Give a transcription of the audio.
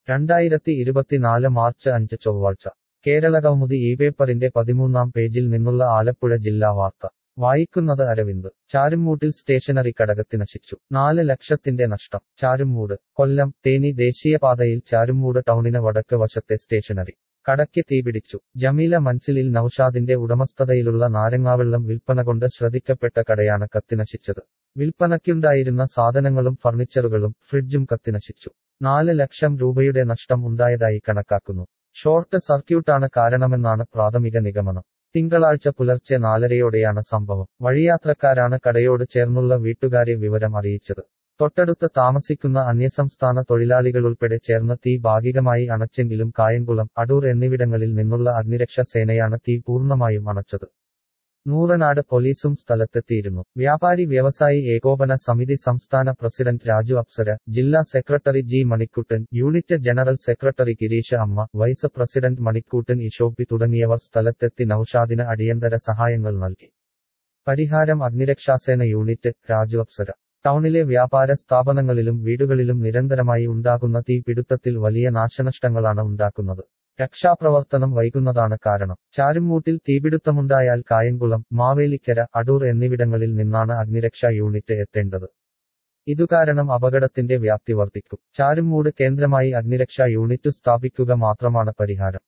2024 March 5 ചൊവ്വാഴ്ച കേരളകൗമുദി ഈ പേപ്പറിന്റെ 13-ാം പേജിൽ നിന്നുള്ള ആലപ്പുഴ ജില്ലാ വാർത്ത വായിക്കുന്നത് അരവിന്ദ്. ചാരുമൂട്ടിൽ സ്റ്റേഷനറി കടകത്തി നശിച്ചു. 4 ലക്ഷത്തിന്റെ നഷ്ടം. ചാരുമൂട്. കൊല്ലം തേനി ദേശീയപാതയിൽ ചാരുമൂട് ടൗണിന് വടക്ക് വശത്തെ സ്റ്റേഷനറി കടയ്ക്ക് തീപിടിച്ചു. ജമീല മൻസിലിൽ നൌഷാദിന്റെ ഉടമസ്ഥതയിലുള്ള നാരങ്ങാവെള്ളം വിൽപ്പന കൊണ്ട് ശ്രദ്ധിക്കപ്പെട്ട കടയാണ് കത്തിനശിച്ചത്. വിൽപ്പനയ്ക്കുണ്ടായിരുന്ന സാധനങ്ങളും ഫർണിച്ചറുകളും ഫ്രിഡ്ജും കത്തിനശിച്ചു. 4 ലക്ഷം രൂപയുടെ നഷ്ടം ഉണ്ടായതായി കണക്കാക്കുന്നു. ഷോർട്ട് സർക്യൂട്ടാണ് കാരണമെന്നാണ് പ്രാഥമിക നിഗമനം. തിങ്കളാഴ്ച പുലർച്ചെ 4:30യോടെയാണ് സംഭവം. വഴിയാത്രക്കാരാണ് കടയോട് ചേർന്നുള്ള വീട്ടുകാരെ വിവരം അറിയിച്ചത്. തൊട്ടടുത്ത് താമസിക്കുന്ന അന്യസംസ്ഥാന തൊഴിലാളികളുൾപ്പെടെ ചേർന്ന് തീ ഭാഗികമായി അണച്ചെങ്കിലും കായംകുളം, അടൂർ എന്നിവിടങ്ങളിൽ നിന്നുള്ള അഗ്നിരക്ഷാ സേനയാണ് തീ പൂർണ്ണമായും അണച്ചത്. നൂറനാട് പോലീസും സ്ഥലത്തെത്തിയിരുന്നു. വ്യാപാരി വ്യവസായി ഏകോപന സമിതി സംസ്ഥാന പ്രസിഡന്റ് രാജു അപ്സര, ജില്ലാ secretary G Manikuttan, unit general secretary ഗിരീഷ അമ്മ, വൈസ് പ്രസിഡന്റ് മണിക്കൂട്ടൻ ഇഷോപ്പി തുടങ്ങിയവർ സ്ഥലത്തെത്തി നൌഷാദിന് അടിയന്തര സഹായങ്ങൾ നൽകി. പരിഹാരം അഗ്നിരക്ഷാസേന യൂണിറ്റ്. രാജു അപ്സര. ടൗണിലെ വ്യാപാര സ്ഥാപനങ്ങളിലും വീടുകളിലും നിരന്തരമായി ഉണ്ടാകുന്ന തീപിടുത്തത്തിൽ വലിയ നാശനഷ്ടങ്ങളാണ് ഉണ്ടാക്കുന്നത്. രക്ഷാപ്രവർത്തനം വൈകുന്നതാണ് കാരണം. ചാരുമൂട്ടിൽ തീപിടുത്തമുണ്ടായാൽ കായംകുളം, മാവേലിക്കര, അടൂർ എന്നിവിടങ്ങളിൽ നിന്നാണ് അഗ്നിരക്ഷാ യൂണിറ്റ് എത്തേണ്ടത്. ഇതുകാരണം അപകടത്തിന്റെ വ്യാപ്തി വർദ്ധിക്കും. ചാരുമൂട് കേന്ദ്രമായി അഗ്നിരക്ഷാ യൂണിറ്റ് സ്ഥാപിക്കുക മാത്രമാണ് പരിഹാരം.